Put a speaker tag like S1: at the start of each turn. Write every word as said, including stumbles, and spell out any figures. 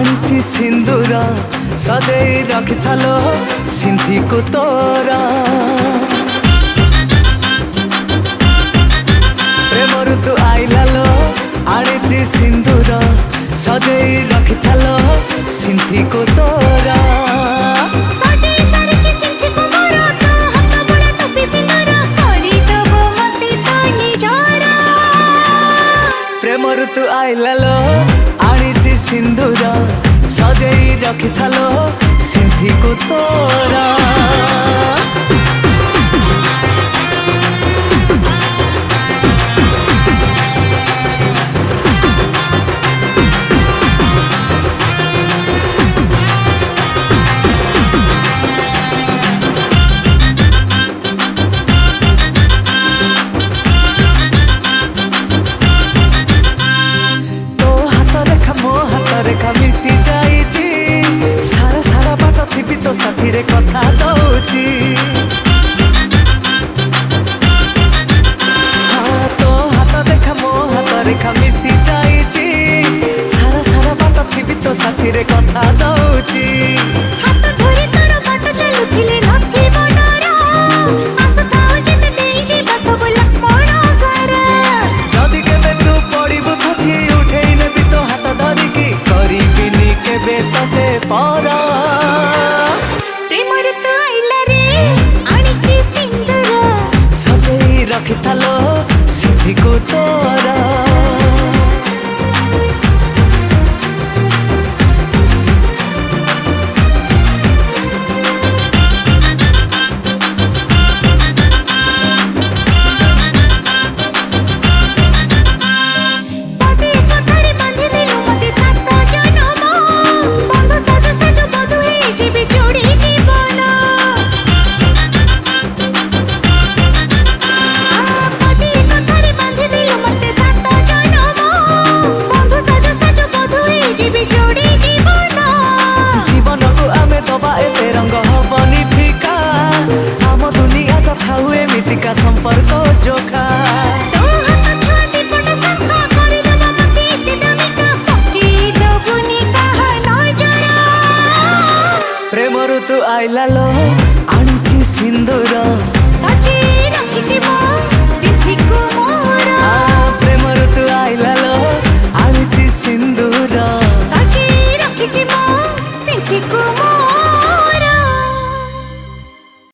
S1: आनिची सिंदूर सजई रखी थालो सिंथी को तोरा प्रेम ऋतु आइला लो आनिची सिंदूर सजई रखी थालो सिंथी को तोरा प्रेम ऋतु आइला लो आनिची सिंदूर सजई रखी थालो सिंथी को तोरा मिसी जाइची सारा सारा बाट थी तो साथी रे कथा दउची हाँ तो हाथ देखा मो हाथ रेखा मिसी जाइची सारा सारा बाट थी तो साथी रे कथा दउची
S2: हाथ धरि तोर बाट चलुथिले नथि बडरा आसथाओ जित देई जेबा सब लक्ष्मण घर
S1: जदी केबे तू पड़िबु थकी उठेई नेबी तो हाथ धरि की करिबिनी केबे तते पारा
S2: प्रेम ऋतु आइला रे आनिची सिंदूर
S1: सजई रखी थालो सिंथी को तोरा संपर्क जोखा
S2: तो हाथ छुआती पट संखा करि देबा मते इते दामिका पकी दबुनी कहा नजरा
S1: प्रेम ऋतु आइला लो आनिची सिंदूर
S2: सजी रखिछि मो सिंथी को मोरा
S1: प्रेम ऋतु आइला लो आनिची सिंदूर
S2: सजी रखिछि मो सिंथी को मोरा।